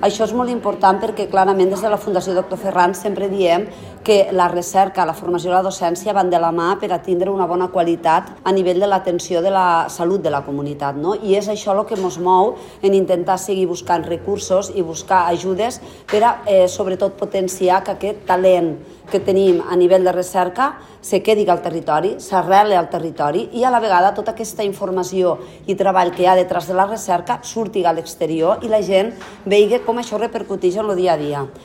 Això és molt important perquè clarament des de la Fundació Dr. Ferran sempre diem que la recerca, la formació i la docència van de la mà per a tindre una bona qualitat a nivell de l'atenció de la salut de la comunitat, no? I és això el que ens mou en intentar seguir buscant recursos i buscar ajudes per a, sobretot, potenciar que aquest talent que tenim a nivell de recerca se quedi al territori, s'arreli al territori i a la vegada tota aquesta informació i treball que hi ha detrás de la recerca surti a l'exterior i la gent vegi com això repercuteix en el dia a dia.